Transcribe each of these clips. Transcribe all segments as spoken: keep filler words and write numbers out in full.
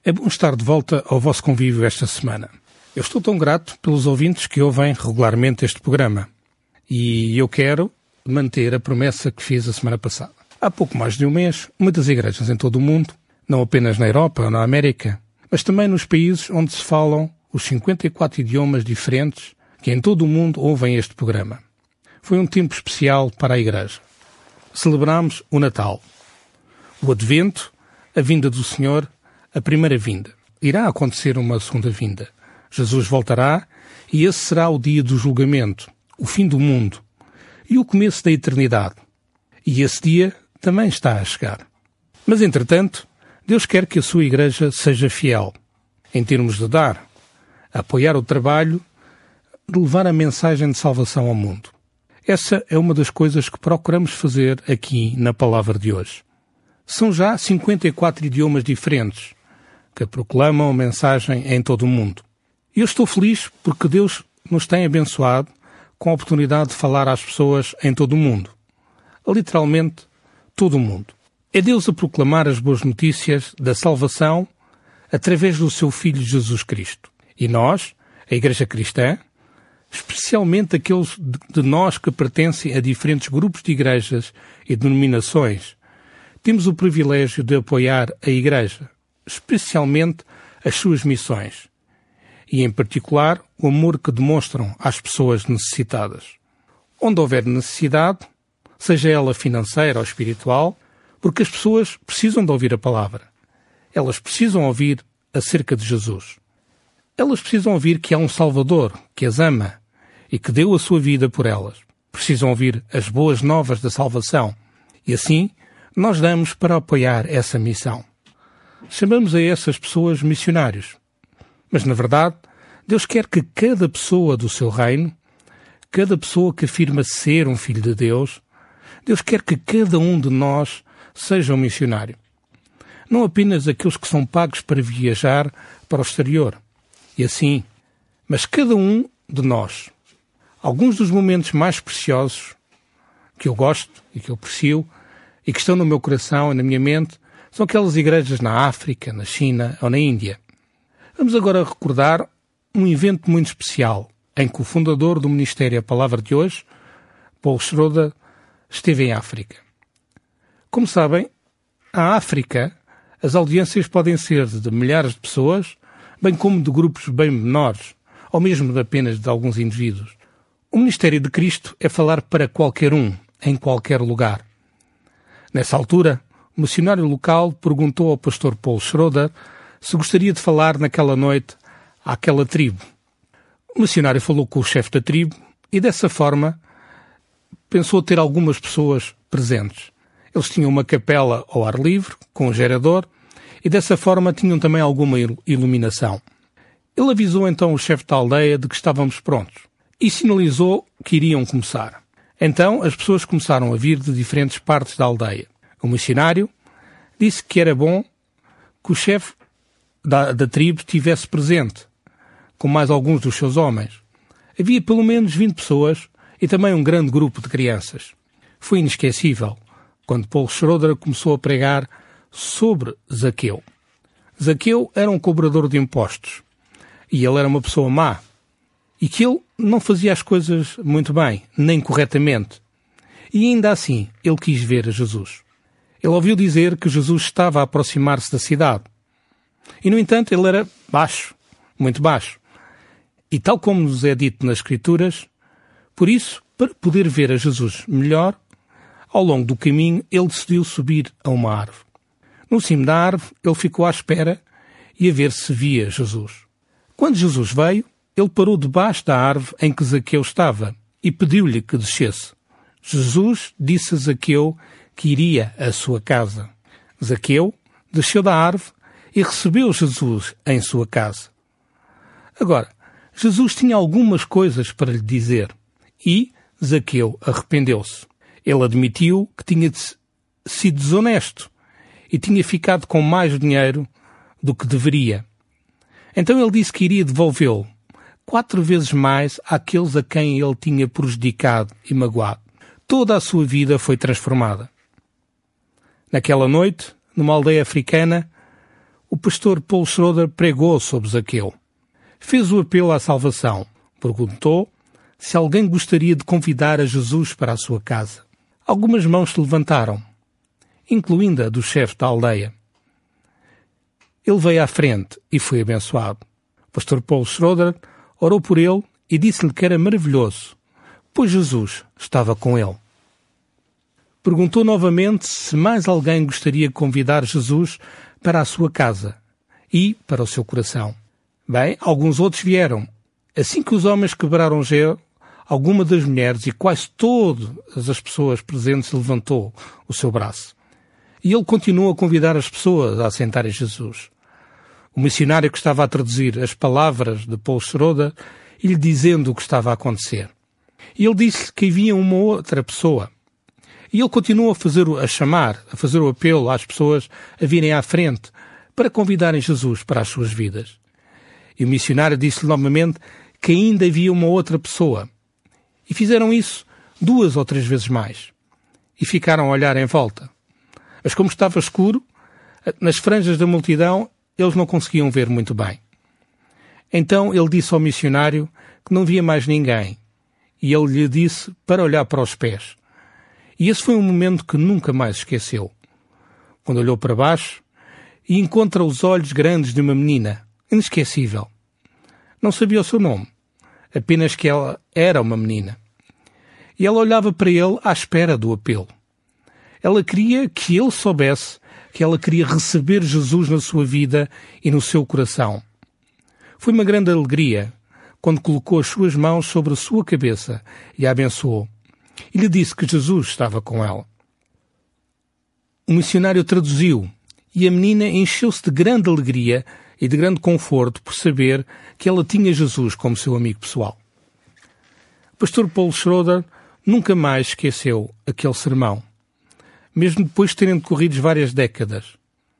É bom estar de volta ao vosso convívio esta semana. Eu estou tão grato pelos ouvintes que ouvem regularmente este programa. E eu quero manter a promessa que fiz a semana passada. Há pouco mais de um mês, muitas igrejas em todo o mundo, não apenas na Europa ou na América, mas também nos países onde se falam os cinquenta e quatro idiomas diferentes que em todo o mundo ouvem este programa. Foi um tempo especial para a Igreja. Celebramos o Natal, o Advento, a vinda do Senhor, a primeira vinda. Irá acontecer uma segunda vinda. Jesus voltará e esse será o dia do julgamento, o fim do mundo e o começo da eternidade. E esse dia também está a chegar. Mas, entretanto, Deus quer que a sua Igreja seja fiel, em termos de dar, apoiar o trabalho, de levar a mensagem de salvação ao mundo. Essa é uma das coisas que procuramos fazer aqui na palavra de hoje. São já cinquenta e quatro idiomas diferentes que proclamam a mensagem em todo o mundo. E eu estou feliz porque Deus nos tem abençoado com a oportunidade de falar às pessoas em todo o mundo. Literalmente, todo o mundo. É Deus a proclamar as boas notícias da salvação através do seu Filho Jesus Cristo. E nós, a Igreja Cristã, especialmente aqueles de nós que pertencem a diferentes grupos de igrejas e denominações, temos o privilégio de apoiar a Igreja, especialmente as suas missões, e em particular o amor que demonstram às pessoas necessitadas. Onde houver necessidade, seja ela financeira ou espiritual, porque as pessoas precisam de ouvir a palavra. Elas precisam ouvir acerca de Jesus. Elas precisam ouvir que há um Salvador que as ama e que deu a sua vida por elas. Precisam ouvir as boas novas da salvação. E assim, nós damos para apoiar essa missão. Chamamos a essas pessoas missionários. Mas, na verdade, Deus quer que cada pessoa do seu reino, cada pessoa que afirma ser um filho de Deus, Deus quer que cada um de nós seja um missionário. Não apenas aqueles que são pagos para viajar para o exterior. E assim, mas cada um de nós. Alguns dos momentos mais preciosos que eu gosto e que eu aprecio e que estão no meu coração e na minha mente são aquelas igrejas na África, na China ou na Índia. Vamos agora recordar um evento muito especial em que o fundador do Ministério A Palavra de Hoje, Paul Schroeder, esteve em África. Como sabem, a África, as audiências podem ser de milhares de pessoas, bem como de grupos bem menores, ou mesmo de apenas de alguns indivíduos. O Ministério de Cristo é falar para qualquer um, em qualquer lugar. Nessa altura, o missionário local perguntou ao pastor Paul Schroeder se gostaria de falar naquela noite àquela tribo. O missionário falou com o chefe da tribo e, dessa forma, pensou ter algumas pessoas presentes. Eles tinham uma capela ao ar livre, com um gerador, e dessa forma tinham também alguma iluminação. Ele avisou então o chefe da aldeia de que estávamos prontos e sinalizou que iriam começar. Então as pessoas começaram a vir de diferentes partes da aldeia. O missionário disse que era bom que o chefe da, da tribo estivesse presente, com mais alguns dos seus homens. Havia pelo menos vinte pessoas e também um grande grupo de crianças. Foi inesquecível quando Paul Schroeder começou a pregar sobre Zaqueu. Zaqueu era um cobrador de impostos e ele era uma pessoa má e que ele não fazia as coisas muito bem, nem corretamente. E ainda assim, ele quis ver Jesus. Ele ouviu dizer que Jesus estava a aproximar-se da cidade. E, no entanto, ele era baixo, muito baixo. E tal como nos é dito nas Escrituras, por isso, para poder ver a Jesus melhor, ao longo do caminho, ele decidiu subir a uma árvore. No cimo da árvore, ele ficou à espera e a ver se via Jesus. Quando Jesus veio, ele parou debaixo da árvore em que Zaqueu estava e pediu-lhe que descesse. Jesus disse a Zaqueu que iria à sua casa. Zaqueu desceu da árvore e recebeu Jesus em sua casa. Agora, Jesus tinha algumas coisas para lhe dizer e Zaqueu arrependeu-se. Ele admitiu que tinha sido desonesto e tinha ficado com mais dinheiro do que deveria. Então ele disse que iria devolvê-lo quatro vezes mais àqueles a quem ele tinha prejudicado e magoado. Toda a sua vida foi transformada. Naquela noite, numa aldeia africana, o pastor Paul Schroeder pregou sobre Zaqueu. Fez o apelo à salvação. Perguntou se alguém gostaria de convidar a Jesus para a sua casa. Algumas mãos se levantaram, incluindo a do chefe da aldeia. Ele veio à frente e foi abençoado. O pastor Paul Schroeder orou por ele e disse-lhe que era maravilhoso, pois Jesus estava com ele. Perguntou novamente se mais alguém gostaria de convidar Jesus para a sua casa e para o seu coração. Bem, alguns outros vieram. Assim que os homens quebraram gelo, alguma das mulheres e quase todas as pessoas presentes levantou o seu braço. E ele continuou a convidar as pessoas a assentarem Jesus. O missionário que estava a traduzir as palavras de Paul Schroeder e lhe dizendo o que estava a acontecer. E ele disse que havia uma outra pessoa. E ele continuou a fazer, a chamar, a fazer o apelo às pessoas a virem à frente para convidarem Jesus para as suas vidas. E o missionário disse novamente que ainda havia uma outra pessoa. E fizeram isso duas ou três vezes mais. E ficaram a olhar em volta. Mas como estava escuro, nas franjas da multidão, eles não conseguiam ver muito bem. Então ele disse ao missionário que não via mais ninguém. E ele lhe disse para olhar para os pés. E esse foi um momento que nunca mais esqueceu. Quando olhou para baixo e encontra os olhos grandes de uma menina, inesquecível. Não sabia o seu nome, apenas que ela era uma menina. E ela olhava para ele à espera do apelo. Ela queria que ele soubesse que ela queria receber Jesus na sua vida e no seu coração. Foi uma grande alegria quando colocou as suas mãos sobre a sua cabeça e a abençoou. E lhe disse que Jesus estava com ela. O missionário traduziu e a menina encheu-se de grande alegria e de grande conforto por saber que ela tinha Jesus como seu amigo pessoal. O pastor Paul Schroeder nunca mais esqueceu aquele sermão, mesmo depois de terem decorrido várias décadas.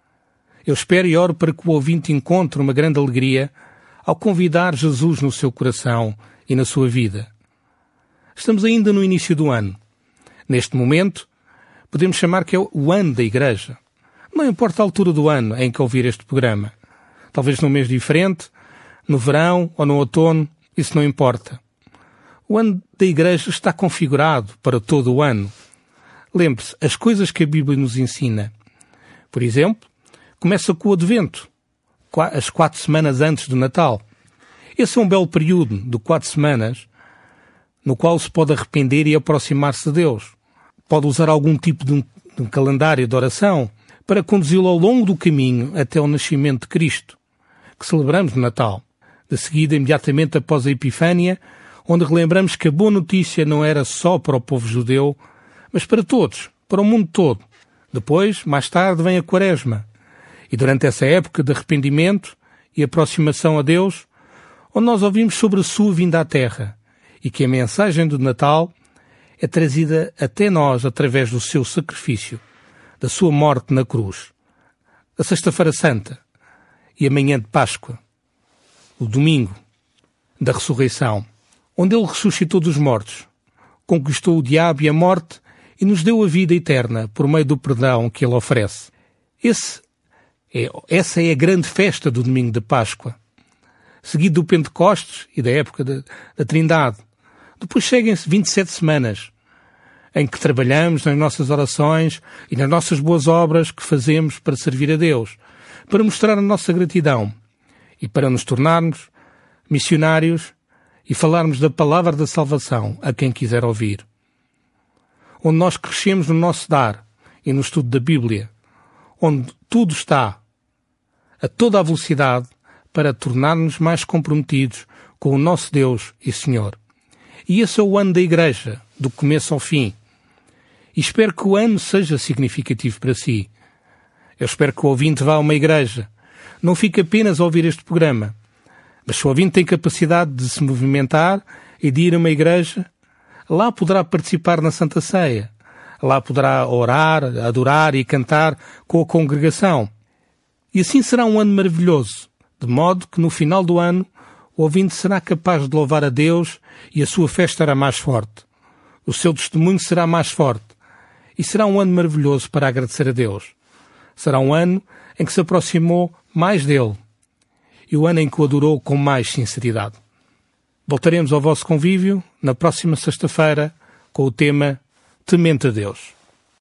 Eu espero e oro para que o ouvinte encontre uma grande alegria ao convidar Jesus no seu coração e na sua vida. Estamos ainda no início do ano. Neste momento, podemos chamar que é o ano da Igreja. Não importa a altura do ano em que ouvir este programa. Talvez num mês diferente, no verão ou no outono, isso não importa. O ano da Igreja está configurado para todo o ano. Lembre-se, as coisas que a Bíblia nos ensina. Por exemplo, começa com o Advento, as quatro semanas antes do Natal. Esse é um belo período de quatro semanas no qual se pode arrepender e aproximar-se de Deus. Pode usar algum tipo de um, de um calendário de oração para conduzi-lo ao longo do caminho até o nascimento de Cristo, que celebramos no Natal. De seguida, imediatamente após a Epifânia, onde relembramos que a boa notícia não era só para o povo judeu, mas para todos, para o mundo todo. Depois, mais tarde, vem a Quaresma. E durante essa época de arrependimento e aproximação a Deus, onde nós ouvimos sobre a sua vinda à Terra, e que a mensagem do Natal é trazida até nós através do seu sacrifício, da sua morte na cruz, a Sexta-feira Santa e a manhã de Páscoa, o domingo da ressurreição, onde ele ressuscitou dos mortos, conquistou o diabo e a morte e nos deu a vida eterna por meio do perdão que ele oferece. Esse é, essa é a grande festa do domingo de Páscoa, seguido do Pentecostes e da época da, da Trindade. Depois seguem-se vinte e sete semanas, em que trabalhamos nas nossas orações e nas nossas boas obras que fazemos para servir a Deus, para mostrar a nossa gratidão e para nos tornarmos missionários e falarmos da palavra da salvação a quem quiser ouvir. Onde nós crescemos no nosso dar e no estudo da Bíblia, onde tudo está a toda a velocidade para tornar-nos mais comprometidos com o nosso Deus e Senhor. E esse é o ano da Igreja, do começo ao fim. E espero que o ano seja significativo para si. Eu espero que o ouvinte vá a uma igreja. Não fique apenas a ouvir este programa. Mas se o ouvinte tem capacidade de se movimentar e de ir a uma igreja, lá poderá participar na Santa Ceia. Lá poderá orar, adorar e cantar com a congregação. E assim será um ano maravilhoso, de modo que no final do ano o ouvinte será capaz de louvar a Deus e a sua fé estará mais forte. O seu testemunho será mais forte. E será um ano maravilhoso para agradecer a Deus. Será um ano em que se aproximou mais dele e o ano em que o adorou com mais sinceridade. Voltaremos ao vosso convívio na próxima sexta-feira com o tema Temente a Deus.